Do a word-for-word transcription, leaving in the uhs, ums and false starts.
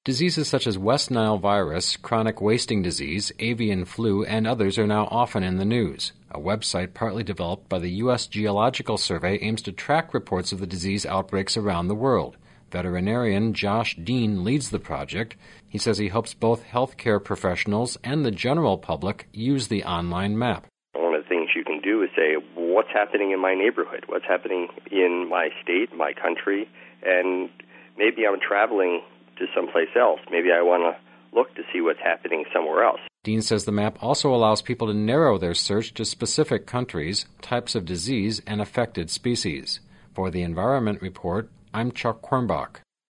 Diseases such as West Nile virus, chronic wasting disease, avian flu, and others are now often in the news. A website partly developed by the U S Geological Survey aims to track reports of the disease outbreaks around the world. Veterinarian Josh Dean leads the project. He says he hopes both healthcare professionals and the general public use the online map. One of the things you can do is say, what's happening in my neighborhood? What's happening in my state, my country? And maybe I'm traveling to someplace else. Maybe I want to look to see what's happening somewhere else. Dean says the map also allows people to narrow their search to specific countries, types of disease, and affected species. For the Environment Report, I'm Chuck Quirmbach.